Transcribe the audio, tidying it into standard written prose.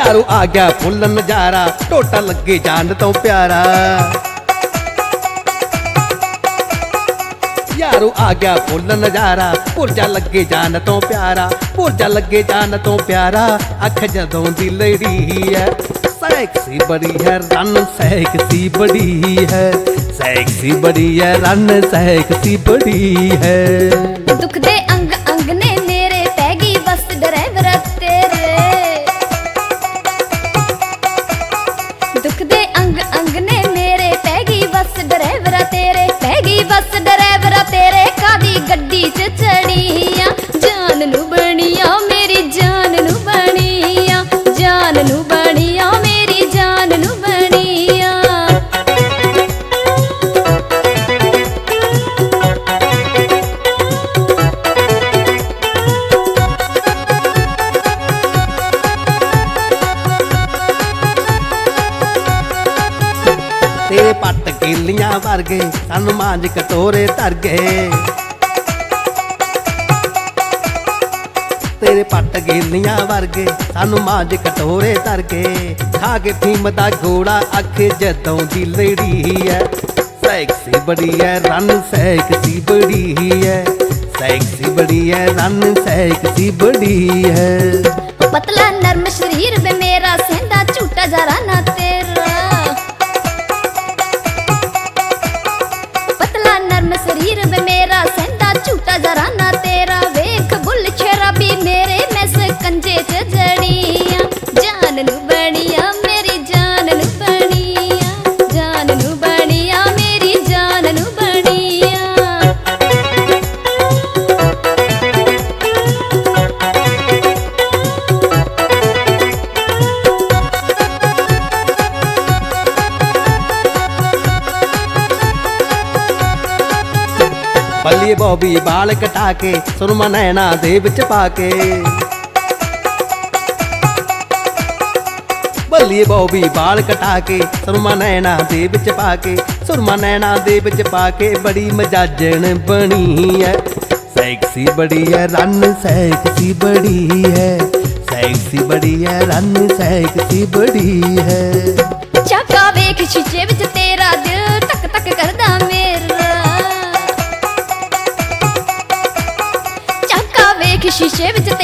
यारो आ गया फुल नजारा, टोटा लगे जान तो प्यारा। यारो आ गया फुल नजारा, पुरजा लगे जान तो प्यारा, पुरजा लगे जान तो प्यारा। अख जदों दी लड़ी है, सेक्सी बड़ी है रन सेक्सी बड़ी है, सेक्सी बड़ी है रन सेक्सी बड़ी है। दुख दे अंग अंग ने मेरे पैगी बस ड्राइवर तेरे, दुख दे अंग अंग ने मेरे पैगी बस ड्राइवर तेरे, पैगी बस ड्राइवर तेरे। कादी गड्डी च चढ़िया जान नू बनिया मेरी जान नू बनिया, जान नू बनिया मेरी जान नू बनिया। तेरे पट केलियां वर्गे सन मांज कटोरे तर गए, तेरे पट गेलियां वर्गे सानू मांज कटोरे तर गए। खा के फीम दा घोड़ा अख जदों दी लड़ी है, सेक्सी बड़ी है रन सेक्सी बड़ी है, सेक्सी बड़ी है रन सेक्सी बड़ी है। पतला नरम शरीर में मेरा सेंधा झूठा जरा ना तेरा, पतला नरम शरीर में मेरा सेंधा झूठा जरा ना तेरा। वेख बुल शराबी मेरे में से कंजे च जड़िया, जान नू बनिया मेरी जान नू बनिया, जान नू बनिया मेरी जान नू बनिया। बल्ली बॉबी बाल कटा के सुरमा नैना दे विच पाके, बल्ली बॉबी बाल कटा के सुरमा नैना दे विच पाके, सुरमा नैना दे विच पाके। बड़ी मजाजन बनी है, सेक्सी बड़ी है रन सेक्सी बड़ी है, सेक्सी बड़ी है रन सेक्सी बड़ी है। चाका वेख शीशे विच तेरा दिल तक तक करदा मेरा, शीशे विच